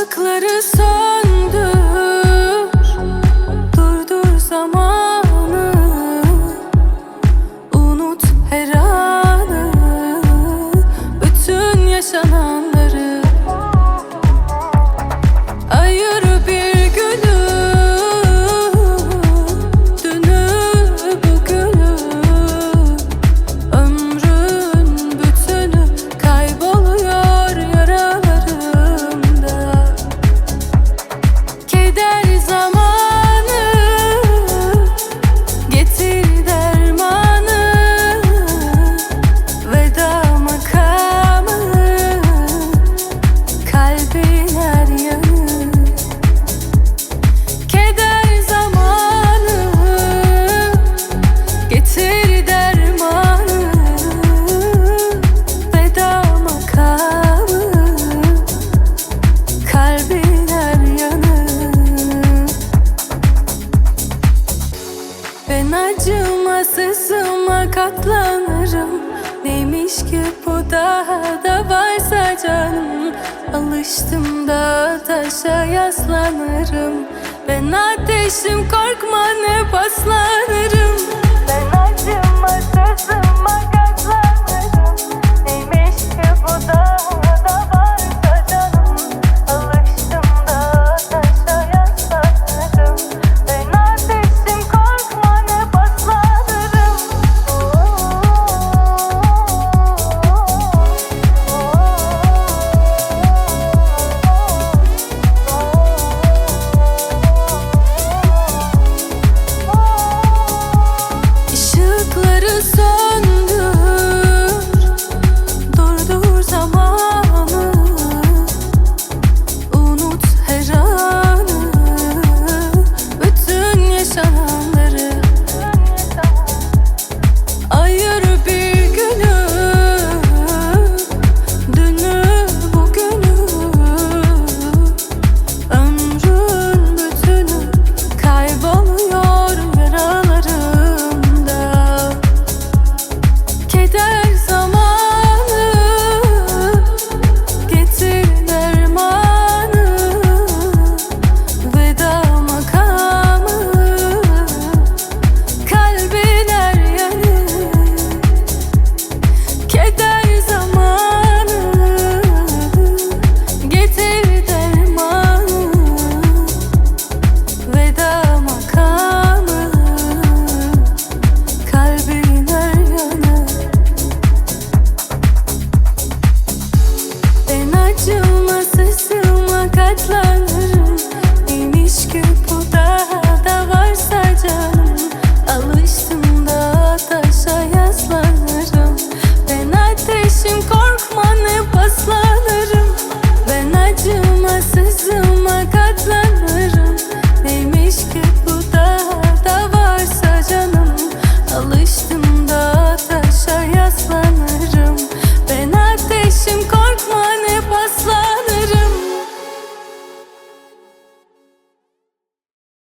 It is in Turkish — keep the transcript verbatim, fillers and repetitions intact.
Işıkları söndür, durdur zamanı, unut her anı, bütün yaşananları. Ayır bir günü, dünü bugünü, ömrün bütünü kayboluyor yaralarımda. Keder zamanı, getir dermanı, veda makamı, kalbin her yanı. Keder zamanı, getir dermanı, veda makamı, kalbin her yanı. Ben acımasızıma katlanırım. Neymiş ki bu daha da varsa canım. Alıştım da taşa yaslanırım. Ben ateşim, korkma ne paslanırım. Ben acımasızım.